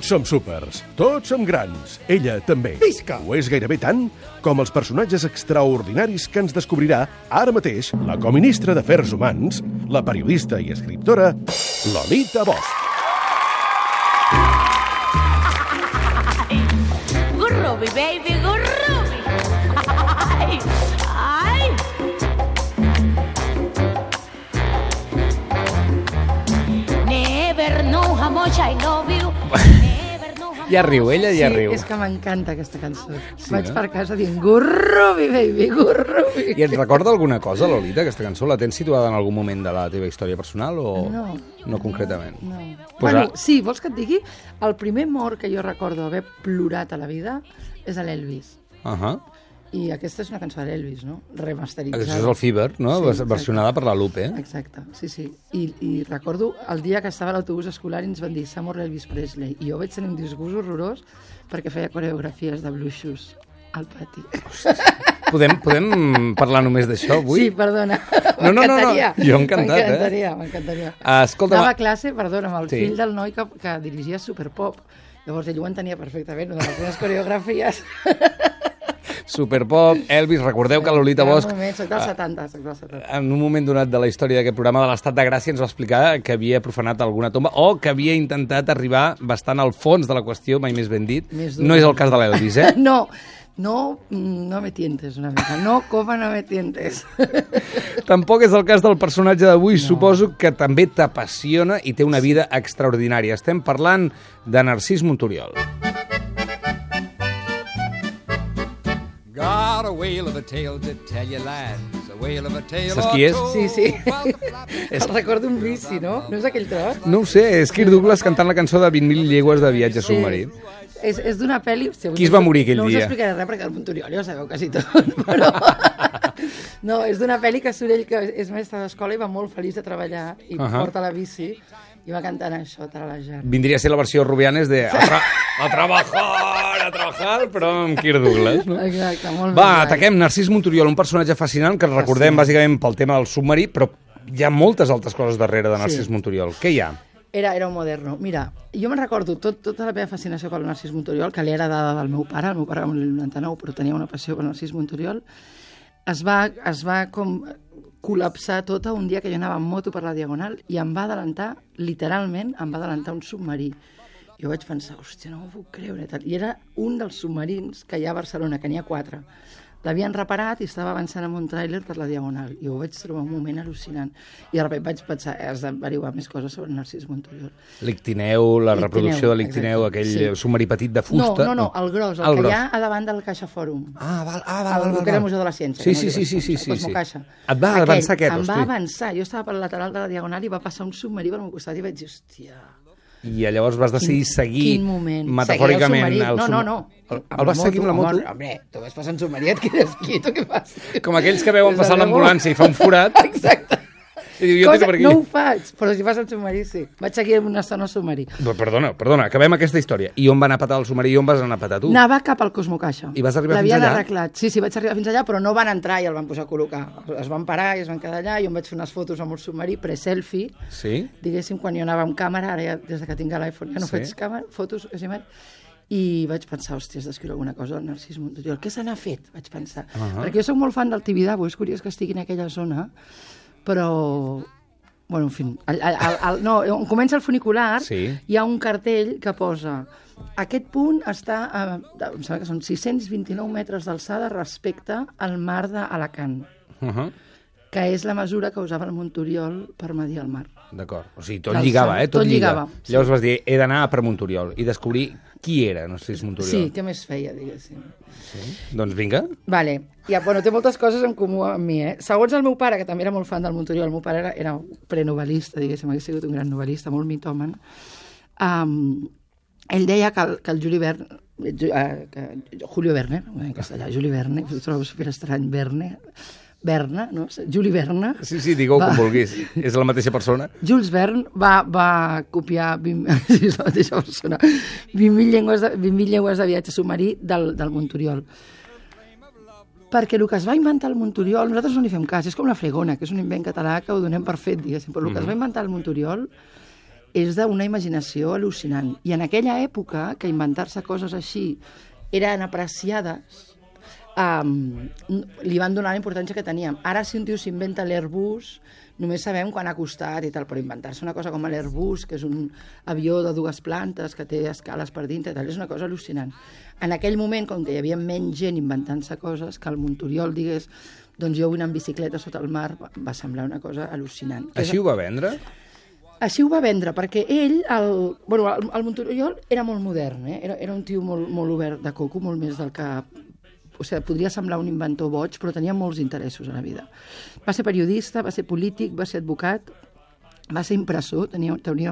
Tots som súpers, tots som grans, ella també. Visca! Ho és gairebé tant com els personatges extraordinaris que ens descobrirà ara mateix la coministra d'Afers Humans, la periodista i escriptora Lolita Bosch. Gurrubi, baby, gurrubi. Ai, ai. Never know how much I love you. Ja riu, ella ja riu. Sí, és que m'encanta aquesta cançó. Vaig per casa dient gurrubi, baby, gurrubi. I et recorda alguna cosa, Lolita, aquesta cançó? La tens situada en algun moment de la teva història personal o no concretament? No. Pues Bueno, sí, vols que et digui? El primer mort que jo recordo haver plorat a la vida és a l'Elvis. I aquesta és una cançó de l'Elvis, no? Remasteritzada. Això és el Fever, no? Sí, Versionada per la Lupe. Exacte, sí, sí. I recordo el dia que estava a l'autobús escolar i ens van dir s'ha mort l'Elvis Presley. I jo vaig tenir un disgust horrorós perquè feia coreografies de Blue Shoes al pati. Podem parlar només d'això avui? Sí, perdona. No. M'encantaria. Jo encantat, M'encantaria. Escolta, anava a classe, perdona, amb el Sí. fill del noi que dirigia Superpop. Llavors ell ho entenia perfectament, una de les meves coreografies. Superpop, Elvis, recordeu que Lolita Bosch... Soc dels 70, En un moment donat de la història d'aquest programa de l'Estat de Gràcia ens va explicar que havia profanat alguna tomba o que havia intentat arribar bastant al fons de la qüestió, mai més ben dit. No és el cas de l'Elvis, eh? No me tientes una mica. No, coma, no me tientes. Tampoc és el cas del personatge d'avui. Suposo que també t'apassiona i té una vida extraordinària. Estem parlant de Narcís Monturiol. Saps qui és? Sí. El recordo un bici, no? No és aquell tros? No ho sé, és Kirk Douglas cantant la cançó de 20.000 llegües de viatge submarí. És d'una pel·li... Qui es va morir aquell dia? No us dia? explicaré res perquè el Monturiol ja ho sabeu quasi tot, però... No, és d'una pel·li que surt ell que és mestre d'escola i va molt feliç de treballar i porta la bici i va cantant això, tralejant. Vindria a ser la versió Rubianes de a trabajar, però amb Kirk Douglas, no? Exacte, molt bé. Va, ataquem Narcís Monturiol, un personatge fascinant que recordem bàsicament pel tema del submarí, però hi ha moltes altres coses darrere de Narcís Monturiol. Què hi ha? Era un moderno. Mira, jo me'n recordo tota la meva fascinació pel Narcís Monturiol, que li era dada del meu pare va morir el 99, però tenia una passió per Narcís Monturiol, es va com col·lapsar tota un dia que jo anava en moto per la Diagonal i em va adelantar, literalment, un submarí. Jo vaig pensar, hòstia, no m'ho puc creure. I era un dels submarins que hi ha a Barcelona, que n'hi ha 4. L'havien reparat i estava avançant amb un tràiler per la Diagonal. I ho vaig trobar un moment al·lucinant. I de sobte vaig pensar, has d'averiguar més coses sobre Narcís Monturiol. L'Ictineu, la reproducció de l'Ictineu, aquell submarí petit de fusta. No, el gros, el que hi ha a davant del Caixa Fòrum. Val. El que era el Museu de la Ciència. Sí. Cosmocaixa. Et va avançar aquest, hosti? Em va avançar. Jo estava pel lateral de la Diagonal i va passar un submarí pel meu costat i vaig dir, hòstia... I llavors vas decidir seguir metafòricament el submarí. No. El vas seguir amb la moto? Home, tu vas passar un submarí, et quedes quiet, què fas? Com aquells que veuen passar l'ambulància i fa un forat. Exacte. I diu, no ho faig, però si fas el submarí, sí. Vaig seguir una estona al submarí. Perdona, acabem aquesta història. I on va anar a patar el submarí i on vas anar a patar tu? Anava cap al Cosmocaixa. I vas arribar fins allà? L'havien arreglat. Sí, vaig arribar fins allà, però no van entrar i el van posar a col·locar. Es van parar i es van quedar allà, i jo em vaig fer unes fotos amb el submarí, pre-selfie. Sí? Diguéssim, quan jo anava amb càmera, ara ja, des que tinc l'iPhone, ja no faig càmera, fotos, i vaig pensar, hòstia, has d'escriure alguna cosa del Narcís Monturiol. Què se n'ha fet? Vaig pensar. Perquè jo soc molt fan del Tibidabo, és curiós que estigui en aquella zona, però... Bueno, en fi, on comença el funicular, hi ha un cartell que posa aquest punt està, em sembla que són 629 metres d'alçada respecte al mar d'Alacant, que és la mesura que usava el Monturiol per medir el mar. D'acord, o sigui, tot lligava, Tot lligava. Llavors vas dir, he d'anar per Monturiol i descobrir qui era Narcís Monturiol. Sí, què més feia, diguéssim. Doncs vinga. Vale. Té moltes coses en comú amb mi, Segons el meu pare, que també era molt fan del Monturiol, el meu pare era prenovel·lista, diguéssim, hagués sigut un gran novel·lista, molt mitòman, ell deia que el Julio Verne, en castellà, Juli Verne, ho trobo superestrany, Verne, no? Juli Verne. Sí, digueu com vulguis. És la mateixa persona. Jules Verne va copiar 20.000 llengües de viatge submarí del Monturiol. Perquè el que es va inventar el Monturiol, nosaltres no li fem cas, és com la fregona, que és un invent català que ho donem per fet, diguéssim, però el que es va inventar el Monturiol és d'una imaginació al·lucinant. I en aquella època, que inventar-se coses així eren apreciades, li van donar la importància que teníem. Ara, si un tio s'inventa l'Airbus, només sabem quan ha costat i tal, però inventar-se una cosa com l'Airbus, que és un avió de 2 plantes, que té escales per dintre, tal, és una cosa al·lucinant. En aquell moment, com que hi havia menys gent inventant-se coses, que el Monturiol digués doncs jo vull anar en bicicleta sota el mar, va semblar una cosa al·lucinant. Així ho va vendre? Així ho va vendre, perquè ell, el Monturiol era molt modern, era un tio molt obert de coco, molt més del que... O sigui, podria semblar un inventor boig, però tenia molts interessos a la vida. Va ser periodista, va ser polític, va ser advocat, va ser impressor, tenia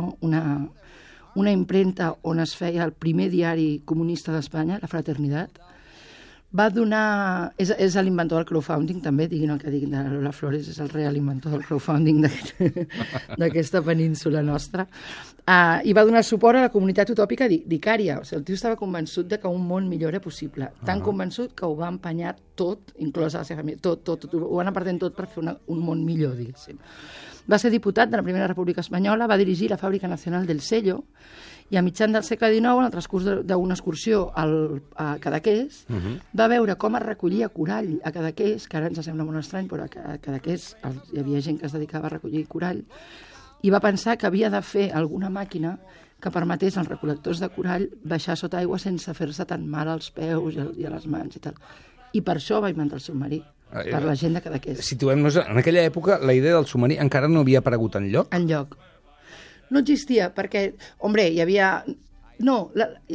una impremta on es feia el primer diari comunista d'Espanya, La Fraternitat. Va donar... És l'inventor del crowdfunding, també, diguin el que diguin de Lola Flores, és el real inventor del crowdfunding d'aquesta península nostra. I va donar suport a la comunitat utòpica d'Icària. O sigui, el tio estava convençut de que un món millor era possible. Tan convençut que ho va empenyar tot, inclosa la seva família, tot. Ho van apartant tot per fer un món millor, diguéssim. Va ser diputat de la Primera República Espanyola, va dirigir la Fàbrica Nacional del Sello, i a mitjan del segle XIX, en el transcurs d'una excursió a Cadaqués, va veure com es recollia corall a Cadaqués, que ara ens sembla molt estrany, però a Cadaqués hi havia gent que es dedicava a recollir corall, i va pensar que havia de fer alguna màquina que permetés als recol·lectors de corall baixar sota aigua sense fer-se tan mal als peus i a les mans i tal. I per això va inventar el submarí, per la gent de Cadaqués. Situem-nos, en aquella època la idea del submarí encara no havia aparegut enlloc? Enlloc. No existia, perquè, hombre, hi havia... No,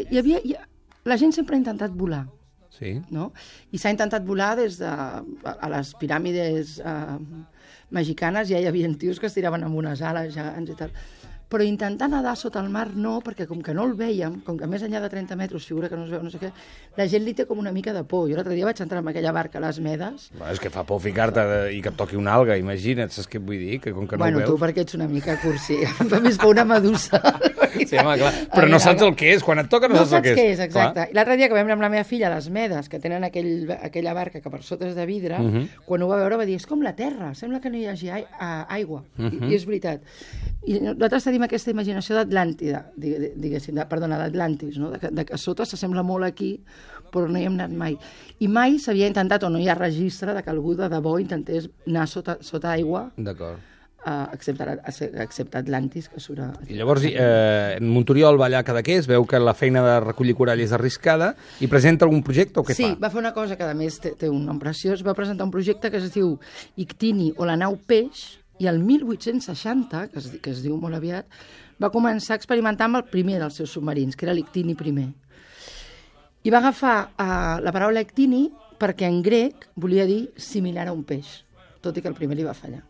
la gent sempre ha intentat volar. Sí. No? I s'ha intentat volar des de... A les piràmides mexicanes ja hi havia tios que es tiraven amb unes ales gegants i tal. Però intentar nedar sota el mar no, perquè com que no el vèiem, com que més enllà de 30 metres figura que no es veu, no sé què, la gent li té com una mica de por. Jo l'altre dia vaig entrar en aquella barca a les Medes. És que fa por ficar-te i que et toqui una alga, imagina't, saps què vull dir? Que com que no ho veus... Tu perquè ets una mica cursi, em fa més por una medusa. Sí, home, clar. Però no saps el que és, quan et toca no saps el que és. No saps què és, exacte. I l'altre dia que vam anar amb la meva filla a les Medes, que tenen aquella barca que per sota és de vidre, quan ho va veure va dir, és com la Terra, sembla que no hi hagi aigua. I és veritat. I nosaltres tenim aquesta imaginació d'Atlàntida, diguéssim, d'Atlantis, no? de que a sota s'assembla molt aquí, però no hi hem anat mai. I mai s'havia intentat, o no hi ha registre, de que algú de debò intentés anar sota aigua, excepte Atlantis, que surt a... I llavors, Monturiol va allà a Cadaqués, veu que la feina de recollir corall és arriscada, i presenta algun projecte o què fa? Sí, va fer una cosa que a més té un nom preciós, va presentar un projecte que es diu Ictini o la nau peix, i el 1860, que es diu molt aviat, va començar a experimentar amb el primer dels seus submarins, que era l'Ictini I. I va agafar la paraula Ictini perquè en grec volia dir similar a un peix, tot i que el primer li va fallar.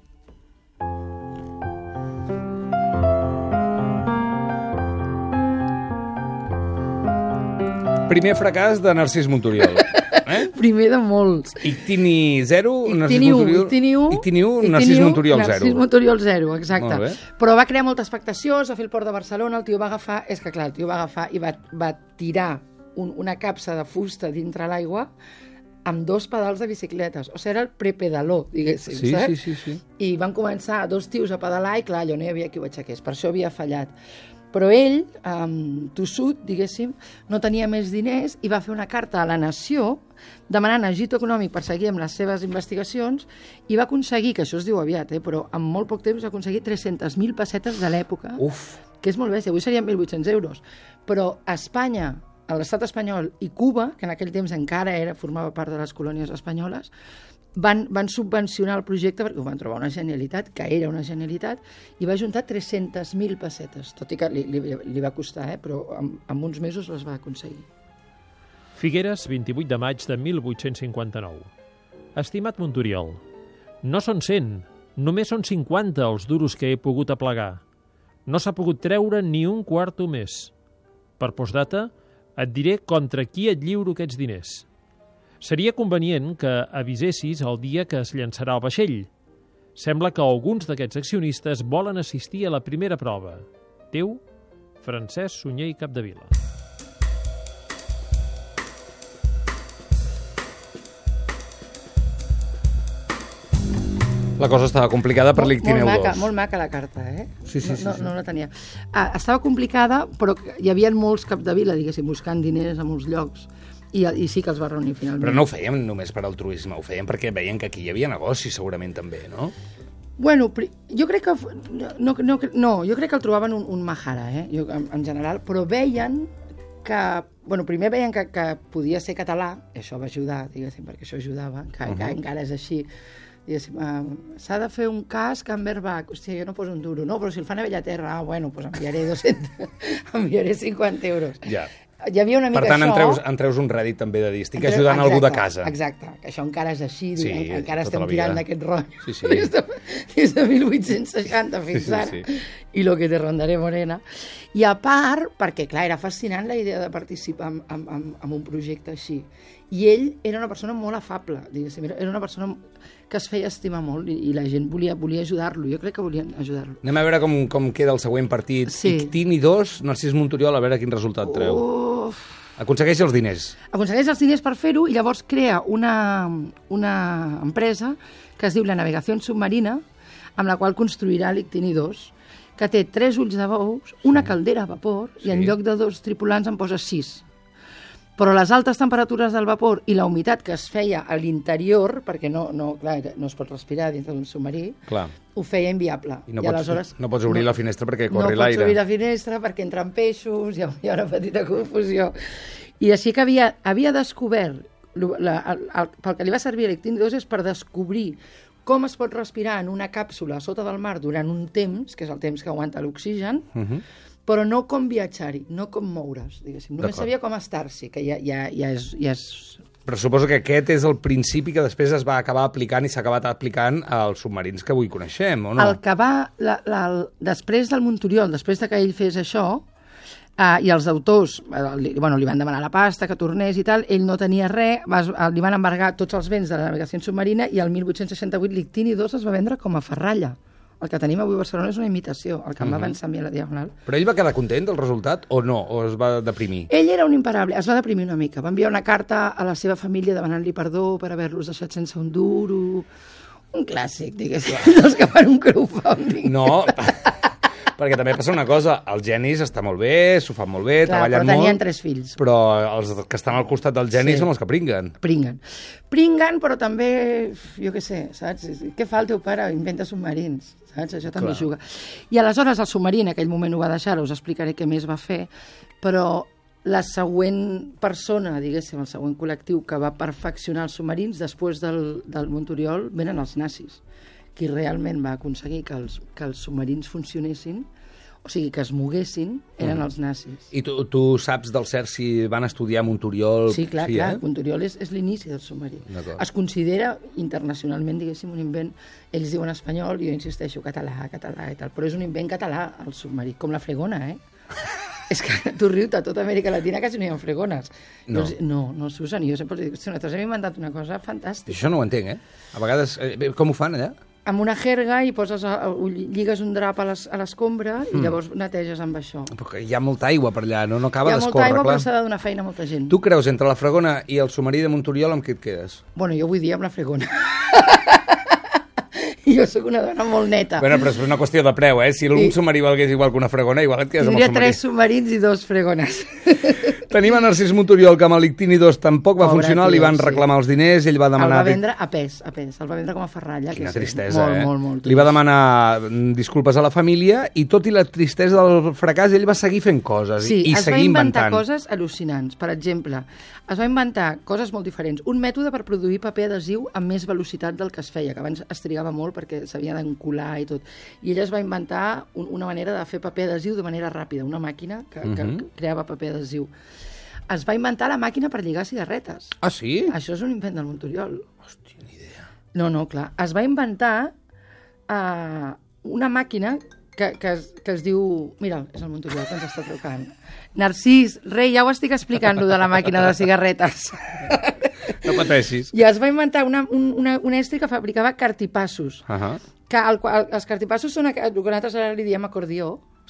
Primer fracàs de Narcís Monturiol. Primer de molts. Ictini 0, Narcís Monturiol... Narcís Monturiol 0. Narcís Monturiol 0, exacte. Però va crear molta expectació, es va fer el port de Barcelona, el tio va agafar... És que clar, el tio va agafar i va tirar una capsa de fusta dintre l'aigua amb 2 pedals de bicicletes. O sigui, era el prepedaló, diguéssim, saps? Sí. I van començar 2 tios a pedalar i clar, allò no hi havia qui ho aixequés. Per això havia fallat. Però ell, tossut, diguéssim, no tenia més diners i va fer una carta a la Nació demanant ajut econòmic per seguir amb les seves investigacions i va aconseguir, que això es diu aviat, però en molt poc temps va aconseguir 300.000 pessetes de l'època, que és molt bèstia, avui serien 1.800 euros. Però a Espanya, a l'estat espanyol i Cuba, que en aquell temps encara formava part de les colònies espanyoles, van subvencionar el projecte perquè ho van trobar una genialitat, que era una genialitat, i va juntar 300.000 pessetes, tot i que li va costar, però en uns mesos les va aconseguir. Figueres, 28 de maig de 1859. Estimat Monturiol, no són 100, només són 50 els duros que he pogut aplegar. No s'ha pogut treure ni un quarto més. Per postdata, et diré contra qui et lliuro aquests diners. Seria convenient que avisessis el dia que es llançarà el vaixell. Sembla que alguns d'aquests accionistes volen assistir a la primera prova. Teu, Francesc Sunyer i Capdevila. La cosa estava complicada per l'Ictineu 2. Molt maca la carta, eh? Sí. No la tenia. Estava complicada, però hi havia molts capdavila, diguéssim, buscant diners a molts llocs. I sí que els va reunir finalment. Però no ho fèiem només per altruisme, ho fèiem perquè veien que aquí hi havia negoci, segurament també, no? Bueno, jo crec que... No, jo crec que el trobaven un mahara, en general, però veien que... Bueno, primer veien que podia ser català, i això va ajudar, diguéssim, perquè això ajudava, que encara és així. S'ha de fer un casc amb airbag. Hòstia, jo no poso un duro. No, però si el fan a Bellaterra, bueno, doncs enviaré 200, enviaré 50 euros. Ja. Hi havia una mica per tant, això... en treus un rèdit també de dir, estic ajudant algú de casa. Exacte, que això encara és així, sí, encara tota estem tirant d'aquest rotllo. Sí. Des de 1860 fins ara. Sí. I lo que te rondaré morena. I a part, perquè clar, era fascinant la idea de participar en un projecte així. I ell era una persona molt afable, diguéssim, era una persona que es feia estimar molt i la gent volia ajudar-lo, jo crec que volien ajudar-lo. Anem a veure com queda el següent partit. Sí. Ictini 2, Narcís Monturiol, a veure quin resultat treu. Aconsegueix els diners. Aconsegueix els diners per fer-ho i llavors crea una empresa que es diu la Navegació Submarina, amb la qual construirà l'Ictini 2, que té 3 ulls de bous, una caldera a vapor i en lloc de 2 tripulants en posa 6. Però les altes temperatures del vapor i la humitat que es feia a l'interior, perquè no es pot respirar dintre d'un submarí, ho feia inviable. I no pots obrir la finestra perquè corri l'aire. No pots obrir la finestra perquè entren peixos, hi ha una petita confusió. I així que havia descobert, pel que li va servir a l'Ictini 2 és per descobrir com es pot respirar en una càpsula sota del mar durant un temps, que és el temps que aguanta l'oxigen, però no com viatjar-hi, no com moure's, diguéssim. Només sabia com estar-s'hi, que ja és... Però suposo que aquest és el principi que després es va acabar aplicant i s'ha acabat aplicant als submarins que avui coneixem, o no? El que va... Després del Monturiol, després que ell fes això, i els autors li van demanar la pasta, que tornés i tal, ell no tenia res, li van embargar tots els béns de la navegació submarina i el 1868 l'Ictini 2 es va vendre com a ferralla. El que tenim avui a Barcelona és una imitació, el que em va avançar a mi a la Diagonal. Però ell va quedar content del resultat o no? O es va deprimir? Ell era un imparable, es va deprimir una mica. Va enviar una carta a la seva família demanant-li perdó per haver-los deixat sense un duro. Un clàssic, diguéssim, dels que fan un crowdfunding. No, perquè també passa una cosa, els genis està molt bé, s'ho fan molt bé, treballen molt... Però tenien 3 fills. Però els que estan al costat del geni són els que pringuen. Pringuen, però també, jo què sé, saps? Què fa el teu pare? Inventa submarins, saps? Això també juga. I aleshores el submarí en aquell moment ho va deixar, us explicaré què més va fer, però la següent persona, diguéssim, el següent col·lectiu que va perfeccionar els submarins després del Monturiol venen els nazis. Qui realment va aconseguir que els submarins funcionessin, o sigui, que es moguessin, eren els nazis. I tu saps del cert si van estudiar Monturiol? Sí, clar. Monturiol és l'inici del submarí. Es considera internacionalment, diguéssim, un invent, ells diuen espanyol, jo insisteixo, català i tal, però és un invent català, el submarí, com la fregona, És que tu rius, a tota Amèrica Latina quasi no hi ha fregones. No s'usen. Jo sempre dic, nosaltres hem inventat una cosa fantàstica. Això no ho entenc, A vegades, com ho fan allà? Amb una jerga i lligues un drap a l'escombra i llavors neteges amb això. Però hi ha molta aigua per allà, no acaba d'escórrer, clar. Hi ha molta aigua, però s'ha de donar feina a molta gent. Tu creus, entre la fregona i el submarí de Monturiol, amb què et quedes? Bueno, jo vull dir amb la fregona. Jo sóc una dona molt neta. Bueno, però és una qüestió de preu, Si un submarí valgués igual que una fregona, igual et quedes amb el submarí. Tindria 3 submarins i 2 fregones. Tenim a Narcís Monturiol, que amb l'Ictini 2 tampoc va funcionar, li van reclamar els diners, ell va demanar... El va vendre a pes, el va vendre com a ferralla. Quina tristesa, Molt. Li va demanar disculpes a la família i tot i la tristesa del fracàs, ell va seguir fent coses i seguir inventant. Sí, es va inventar coses al·lucinants. Per exemple, es va inventar coses molt diferents. Un mètode per produir paper adhesiu amb més velocitat del que es feia, que abans es trigava molt perquè s'havia d'encolar i tot. I ella es va inventar una manera de fer paper adhesiu de manera ràpida, una màquina que creava paper adhesiu. Es va inventar la màquina per lligar cigarretes. Ah, sí? Això és un invent del Monturiol. Hòstia, ni idea. No, clar. Es va inventar una màquina que es diu... Mira, és el Monturiol que ens està trucant. Narcís, rei, ja ho estic explicant, lo de la màquina de cigarretes. No pateixis. I es va inventar un estri que fabricava cartipassos. Que els cartipassos són el que nosaltres ara li diem acordió.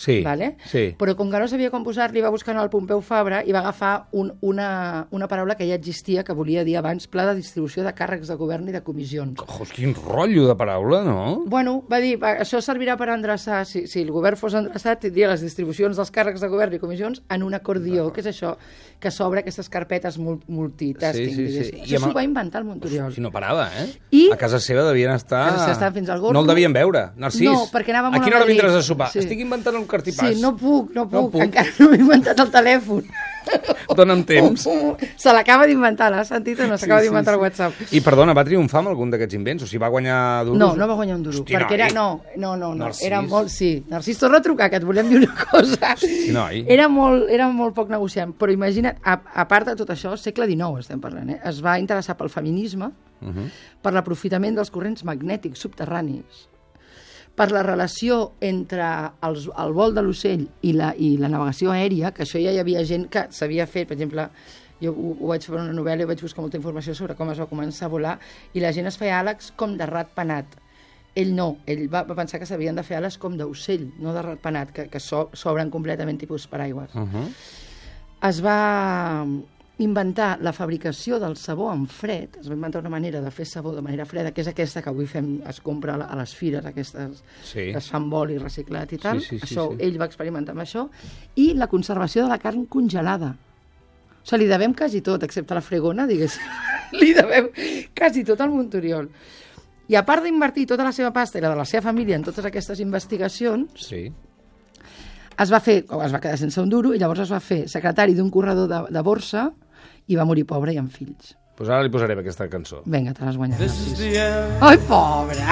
Sí, vale? sí. Però com que no sabia com posar-li, va buscar en el Pompeu Fabra i va agafar una paraula que ja existia, que volia dir abans pla de distribució de càrrecs de govern i de comissions. Ojos, quin rotllo de paraula, no? Bueno, va dir, això servirà per endreçar, si el govern fos endreçat, tindria les distribucions dels càrrecs de govern i comissions en un acordió, que és això, que s'obre aquestes carpetes multitasking. Sí. Això s'ho va inventar el Montoriol. Si no parava, eh? I a casa seva devien estar... A casa seva estaven fins al gorro. No el devien veure. Narcís, no, perquè anava molt a quina hora Madrid. vindràs a sopar? Sí. Estic inventant un cartipàs. Sí, no puc. Encara no m'he inventat el telèfon. Dona'm temps. Se l'acaba d'inventar, l'has sentit o no? S'acaba d'inventar el WhatsApp. I perdona, va triomfar amb algun d'aquests invents? O sigui, va guanyar duros? No va guanyar un duro. Hosti, perquè noi. No. Narcís. Era molt... Sí, Narcís, torna a trucar, que et volem dir una cosa. Hosti, noi. Era molt poc negociant. Però imagina't, a part de tot això, segle XIX estem parlant, es va interessar pel feminisme, per l'aprofitament dels corrents magnètics subterranis, per la relació entre el vol de l'ocell i la navegació aèria, que això ja hi havia gent que s'havia fet, per exemple, jo ho vaig fer una novel·la i vaig buscar molta informació sobre com es va començar a volar, i la gent es feia àlegs com de ratpenat. Ell no, ell va pensar que s'havien de fer ales com d'ocell, no de ratpenat, que s'obren completament tipus paraigües. Es va inventar la fabricació del sabó en fred, es va inventar una manera de fer sabó de manera freda, que és aquesta que avui es compra a les fires, aquestes que es fan boli reciclat i tal. Ell va experimentar amb això. I la conservació de la carn congelada. O sigui, li devem quasi tot, excepte la fregona, diguéssim. Li devem quasi tot al Montoriol. I a part d'invertir tota la seva pasta i la de la seva família en totes aquestes investigacions, es va quedar sense un duro i llavors es va fer secretari d'un corredor de borsa i va morir pobre i amb fills. Pues ara li posarem aquesta cançó. Vinga, te l'has guanyat. Ai, pobre!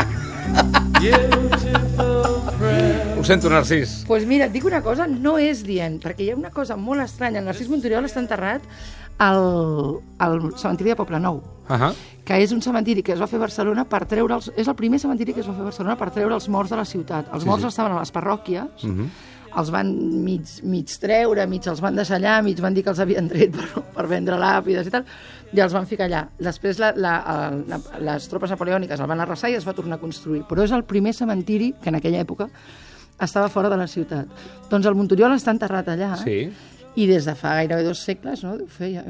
Ho sento, Narcís. Doncs mira, et dic una cosa, no és dient, perquè hi ha una cosa molt estranya. El Narcís Montoriol està enterrat al cementiri de Poblenou, que és un cementiri que es va fer a Barcelona per treure és el primer cementiri que es va fer a Barcelona per treure els morts de la ciutat. Els morts estaven a les parròquies, els van mig treure, mig els van deixar allà, mig van dir que els havien tret per vendre làpides i tal, i els van ficar allà. Després les tropes napoleòniques el van arrasar i es va tornar a construir. Però és el primer cementiri que en aquella època estava fora de la ciutat. Doncs el Montoriol està enterrat allà, i des de fa gairebé 2 segles, no?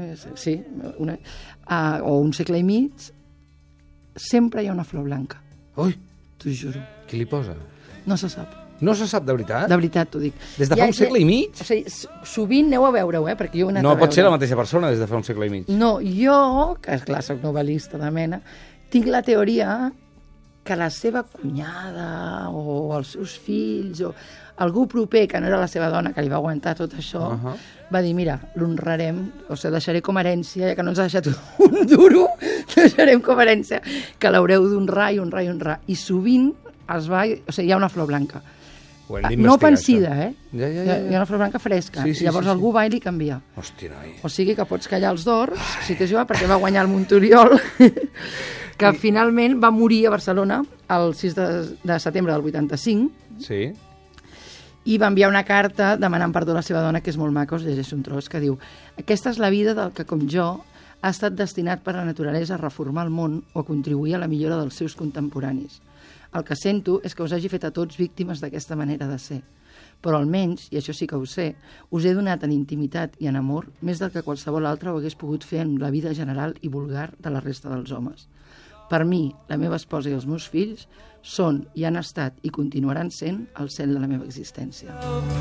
O un segle i mig, sempre hi ha una flor blanca. Ui! T'ho juro. Qui li posa? No se sap. No se sap de veritat? De veritat, t'ho dic. Des de fa un segle i mig? O sigui, sovint aneu a veure-ho, perquè jo ho he anat a veure. No pot ser la mateixa persona des de fa un segle i mig. No, jo, que esclar, soc novel·lista de mena, tinc la teoria que la seva cunyada o els seus fills o algú proper, que no era la seva dona, que li va aguantar tot això, va dir, mira, l'honrarem, o sigui, deixaré com herència, ja que no ens ha deixat un duro, deixarem com herència, que l'haureu d'honrar i honrar i honrar. I sovint hi ha una flor blanca. No pansida, Hi ha una flor blanca fresca. Llavors algú va i li canvia. Hòstia, noi. O sigui que pots callar els dors, si t'és igual, perquè va guanyar el Montoriol, que finalment va morir a Barcelona el 6 de setembre del 85. Sí. I va enviar una carta demanant perdó a la seva dona, que és molt maca, us llegeixo un tros, que diu: aquesta és la vida del que, com jo, ha estat destinat per la naturalesa a reformar el món o a contribuir a la millora dels seus contemporanis. El que sento és que us hagi fet a tots víctimes d'aquesta manera de ser. Però almenys, i això sí que ho sé, us he donat en intimitat i en amor més del que qualsevol altre ho hagués pogut fer en la vida general i vulgar de la resta dels homes. Per mi, la meva esposa i els meus fills són i han estat i continuaran sent el cel de la meva existència.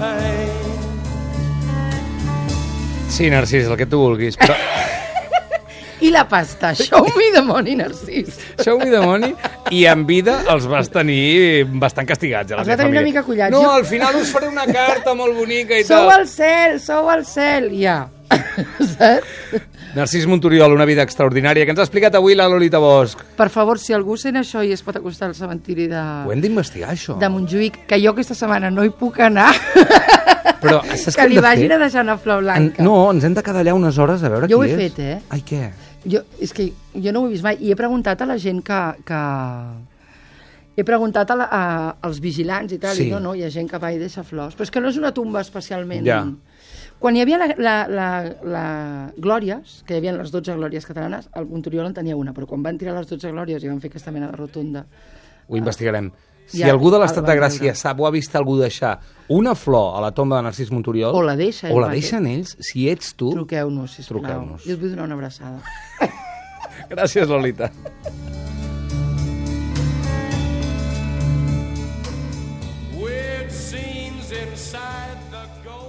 Sí, Narcís, el que tu vulguis, però... I la pasta, show me the money, Narcís. Show me the money. I en vida els vas tenir bastant castigats, a la els meva va tenir família. una mica collats. No, al final us faré una carta molt bonica i sou tal. Sou al cel, ja. Saps? Narcís Montoriol, una vida extraordinària, que ens ha explicat avui la Lolita Bosch. Per favor, si algú sent això i es pot acostar al cementiri de... Ho hem d'investigar, això. De Montjuïc, que jo aquesta setmana no hi puc anar... Però, que li vagin a deixar una flor blanca. No, ens hem de quedar allà unes hores a veure qui és. Jo ho he fet, Ai, què? És que jo no ho he vist mai i he preguntat a la gent que... He preguntat als vigilants i tal, i no, hi ha gent que va i deixa flors. Però és que no és una tomba especialment... Ja. Quan hi havia la Glòries, que hi havia les 12 Glòries catalanes, el Montoriol en tenia una, però quan van tirar les 12 Glòries i van fer aquesta mena de rotonda... Ho investigarem. Si algú de l'Estat de Gràcia sap o ha vist algú deixar una flor a la tomba de Narcís Monturiol... O la deixa. O la deixen ells, si ets tu... Truqueu-nos, sisplau. Truqueu-nos. Jo us vull donar una abraçada. Gràcies, Lolita. Weird scenes inside the gold.